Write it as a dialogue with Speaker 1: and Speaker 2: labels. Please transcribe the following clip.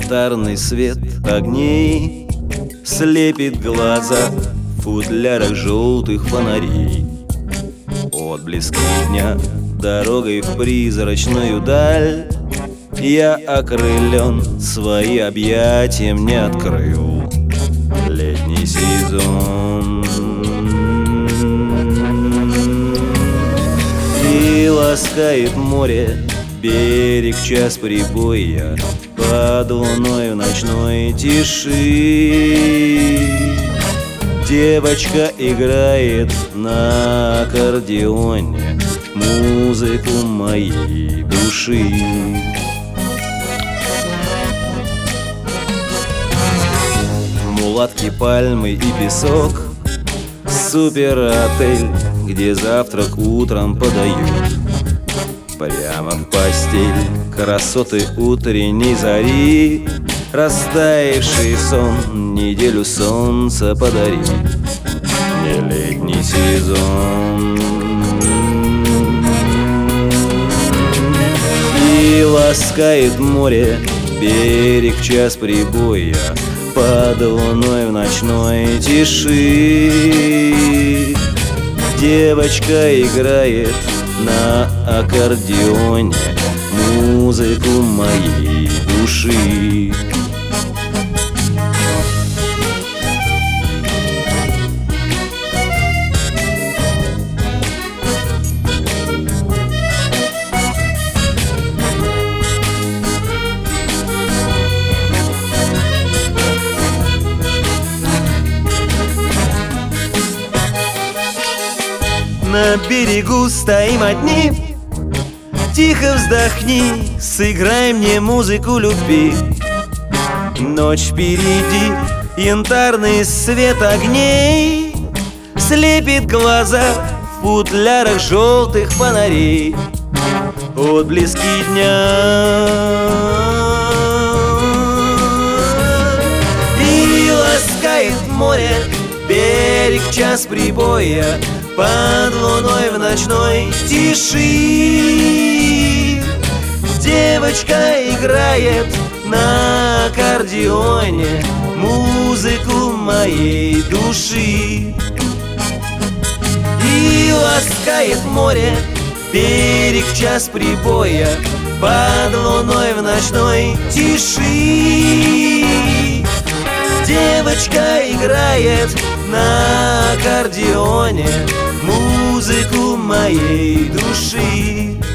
Speaker 1: Янтарный свет огней слепит глаза в футлярах желтых фонарей. Отблески дня дорогой в призрачную даль я окрылен, свои объятия мне открыл летний сезон. И ласкает море берег в час прибоя под луною ночной тиши. Девочка играет на аккордеоне музыку моей души. Мулатки, пальмы и песок, супер-отель, где завтрак утром подают. Прямо в постель красоты утренней зари, растаявший сон неделю солнца подари. Мне летний сезон. И ласкает море берег в час прибоя под луной в ночной тиши. Девочка играет на аккордеоне музыку моей души. На берегу стоим одни, тихо вздохни, сыграй мне музыку любви. Ночь впереди, янтарный свет огней слепит глаза в футлярах желтых фонарей. Отблески дня и ласкает море берег в час прибоя под луной в ночной тиши. Девочка играет на аккордеоне музыку моей души. И ласкает море берег в час прибоя под луной в ночной тиши. Девочка играет на аккордеоне музыку моей души.